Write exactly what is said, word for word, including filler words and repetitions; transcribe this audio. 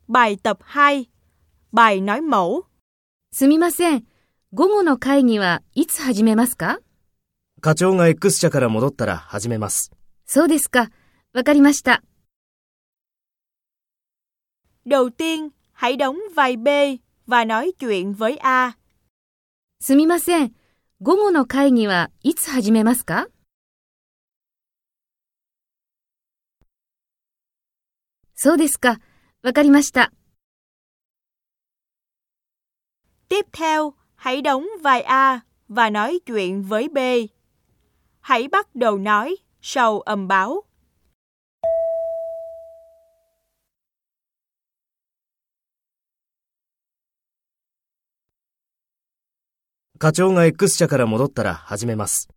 Bài tập hai. Bài nói mẫu. すみません。午後の会議はいつ始めますか？ 課長が X 社から戻ったら始めます。 そうですか。わかりました。 Đầu tiên, hãy đóng vai B và nói chuyện với A. すみません。午後の会議はいつ始めますか？そうですか。わかりました。 Tiếp theo, hãy đóng vai A và nói chuyện với B. Hãy bắt đầu nói sau âm báo. 課長が X 社から戻ったら始めます。